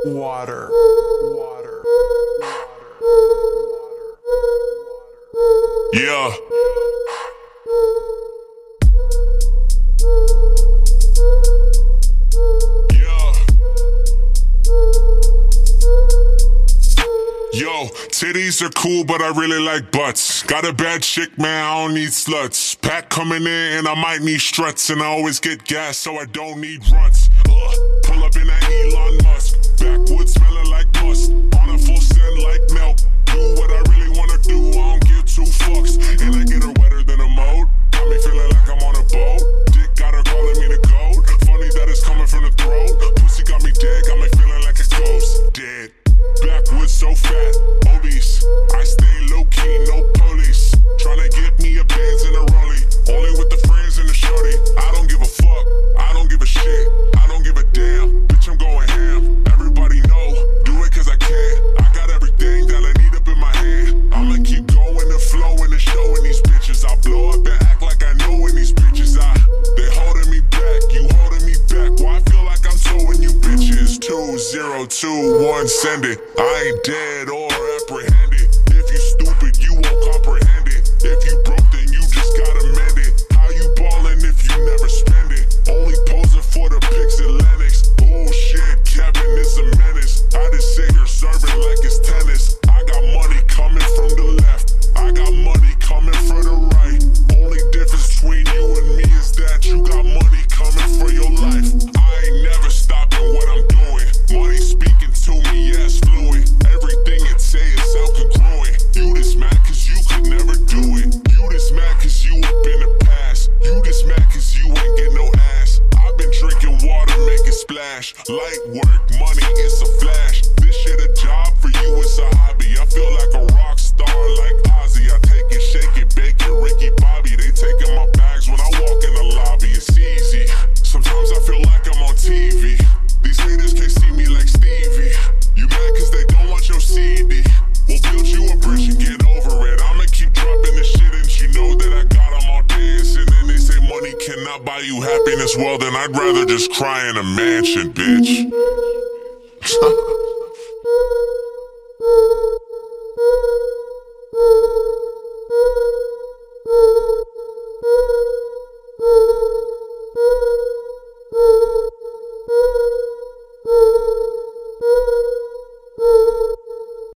Water. Yeah. Yo, titties are cool, but I really like butts. Got a bad chick, man, I don't need sluts. Pack coming in, and I might need struts. And I always get gas, so I don't need ruts. Pull up in that Elon Musk. Backwoods smelling like must. On a full send like milk. Do what I really wanna do, I don't give two fucks. And I get her wetter than a moat. Got me feeling like I'm on a boat. Dick got her calling me the goat. Funny that it's coming from the throat. Pussy got me dead, got me feeling like a ghost. Dead. Backwoods so fat, obese. I stay low-key, no police. Tryna get me a Benz and a Rollie. Only with the friends and the shorty. I don't give a fuck, I don't give a shit. I don't give a damn, bitch, I'm going ham. Everybody know, do it cause I can. I got everything that I need up in my hand. I'ma keep going and flowing and showing these bitches. I blow up and act like I know in these bitches. They holding me back, you holding me back. Why I feel like I'm towing you bitches. 2021, send it. I ain't dead or apprehended. If you stupid, you won't comprehend it. If you broke, then you just gotta mend it. How you ballin' if you never spend it? Only posing for the pics at Lennox. Bullshit, Kevin is a menace. I just sit here serving like it's tennis. I got money coming from the left. I got money coming from the right. Only difference between you and me is that you got money coming for your life. I ain't never stopping what I'm doing. Money speaking to me, yes, fluent. Everything it say is self-congruent. You this mad cause you could never do it. You this mad cause you up in the past. You this mad cause you ain't get no ass. I've been drinking water, make it splash. Light work, money, it's a flash. This shit a job, for you it's a hobby. I feel like a rock star like Ozzy. I take it, shake it, bake it, Ricky Bobby. They taking my bags when I walk in the lobby. It's easy. Sometimes I feel like I'm on TV. These haters can't see me like Stevie. You mad cause they don't want your CD. We'll build you a bridge and get over it. I'ma keep dropping this shit and you know that I got them all dancing. And they say money cannot buy you happiness. Well then I'd rather just cry in a mansion, bitch.